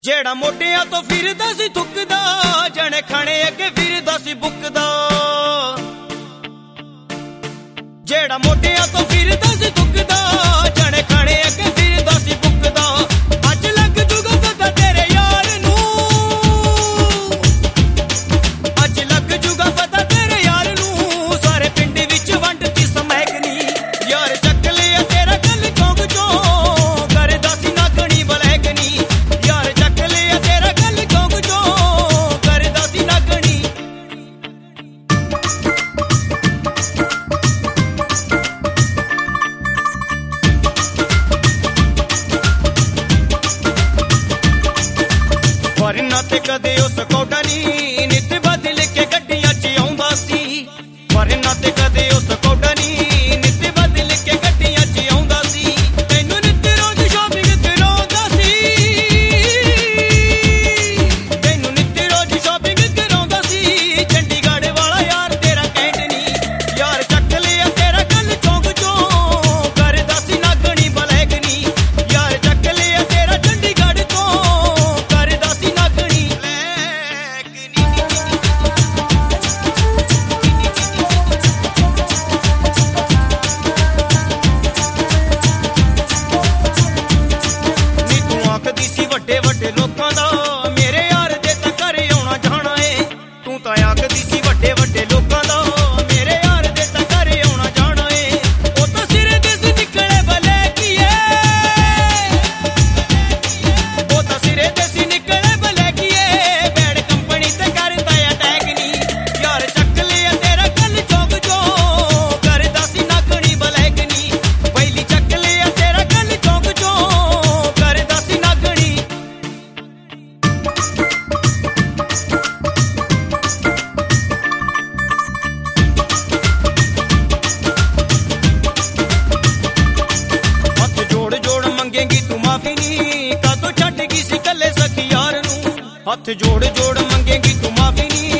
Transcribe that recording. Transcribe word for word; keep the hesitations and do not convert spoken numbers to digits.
ਜਿਹੜਾ ਮੋਢਿਆਂ ਤੋਂ ਫਿਰਦਾ ਸੀ ਥੁੱਕਦਾ, ਜਣੇ ਖਾਣੇ ਅੱਗੇ ਫਿਰਦਾ ਸੀ ਬੁੱਕਦਾ। ਜਿਹੜਾ ਮੋਢਿਆਂ ਤੋਂ ਫਿਰਦਾ ਸੀ ਥੁੱਕਦਾ, ਜਣੇ ਖਾਣੇ ਅੱਗੇ ਫਿਰਦਾ ਸੀ ਬੁੱਕਦਾ। ਅੱਜ ਲੱਗ ਜੂਗਾ ਪਤਾ ਤੇਰੇ ਯਾਰ ਨੂੰ, ਅੱਜ ਲੱਗ ਜੂਗਾ ਪਤਾ ਤੇਰੇ ਯਾਰ ਨੂੰ। ਸਾਰੇ ਪਿੰਡ ਵਿੱਚ ਵੰਡਤੀ ਸਮੈਕਨੀ, ਯਾਰ ਚੱਕ ਲਿਆ ਤੇਰਾ ਗੱਲ ਚੌਂਕ ਚੋਂ, ਕਰਦਾ ਸੀ ਨਾਗਣੀ ਬਲੈਕਨੀ। ਯਾਰ ਚੱਕ ਲਿਆ ਤੇਰਾ ਗੱਲ ਚੌਂਕ ਚੋਂ, ਕਰਦਾ ਸੀ ਨਾਗਣੀ। ਵਰਨਾ ਤੇ ਕਦੇ ਉਸ ਕੋਡਾ ਨੀ, ਨਿੱਤ ਬਦਲ ਕੇ ਗੱਡੀਆਂ 'ਚ ਆਉਂਦਾ ਸੀ। ਵਰਨਾ ਤੇ ਕਦੇ ਉਸ ਕੋਡਾ ਨੀ, ਨਿੱਤ ਬਦਲ ਕੇ ਗੱਡੀਆਂ 'ਚ ਆਉਂਦਾ ਸੀ। ਤੈਨੂੰ ਨਿੱਤ ਰੋਜ਼ ਸ਼ਾਪਿੰਗ ਕਰਾਉਂਦਾ ਸੀ, ਤੈਨੂੰ ਨਿੱਤ ਰੋਜ਼ ਸ਼ਾਪਿੰਗ ਕਰਾਉਂਦਾ ਸੀ। ਚੰਡੀਗੜ੍ਹ ਵਾਲਾ ਯਾਰ ਤੇਰਾ ਕੈਂਟ ਨੀ, ਯਾਰ ਚੱਕ ਲਿਆ ਤੇਰਾ ਗੱਲ ਚੌਂਕ ਚੋਂ, ਕਰਦਾ ਸੀ ਨਾਗਣੀ ਬਲੈਕਨੀ। ਯਾਰ ਚੱਕ ਲਿਆ ਤੇਰਾ ਚੰਡੀਗੜ੍ਹ ਤੋਂ, ਕਰਦਾ ਸੀ ਨਾਗਣੀ ਬਲੈਕਨੀ। ਨੀ ਤੂੰ ਆਖਦੀ ਸੀ ਵੱਡੇ ਵੱਡੇ ਲੋਕਾਂ ਦਾ, ਮੇਰੇ ਯਾਰ ਦੇ ਤਾਂ ਘਰ ਆਉਣਾ ਜਾਣਾ ਏ। ਤੂੰ ਤਾਂ ਆਖਦੀ ਸੀ ਵੱਡੇ ਵੱਡੇ ਲੋਕਾਂ ਦਾ, ਮੇਰੇ ਯਾਰ ਦੇ ਤਾਂ ਘਰ ਆਉਣਾ ਜਾਣਾ ਏ। ਉਹ ਤਾਂ ਸਿਰੇ ਦੇ ਸੀ ਨਿਕਲੇ ਬਲੈਕੀਏ, ਉਹ ਤਾਂ ਸਿਰੇ ਦੇ ਸੀ ਨਿਕਲੇ ਬਲੈਕੀਏ। ਬੈਡ ਕੰਪਨੀ ਤੇ ਕਰਦਾ ਅਟੈਕ ਨੀ, ਯਾਰ ਚੱਕ ਲਿਆ ਤੇਰਾ ਗੱਲ ਚੌਂਕ ਚੋਂ, ਕਰਦਾ ਸੀ ਨਾਗਣੀ ਬਲੈਕਨੀ। ਵੈਲੀ ਚੱਕ ਲਿਆ ਤੇਰਾ ਗੱਲ ਚੌਂਕ ਚੋਂ, ਕਰਦਾ ਸੀ ਨਾਗਣੀ। ਹੱਥ ਜੋੜ ਜੋੜ ਮੰਗੇਂਗੀ ਤੂੰ ਮਾਫੀ ਨੀ, ਕਾਤੋਂ ਛੱਡ ਗਈ ਸੀ ਕੱਲੇ ਸਖੀ ਯਾਰ ਨੂੰ। ਹੱਥ ਜੋੜ ਜੋੜ ਮੰਗੇਂਗੀ ਤੂੰ ਮਾਫੀ ਨੀ,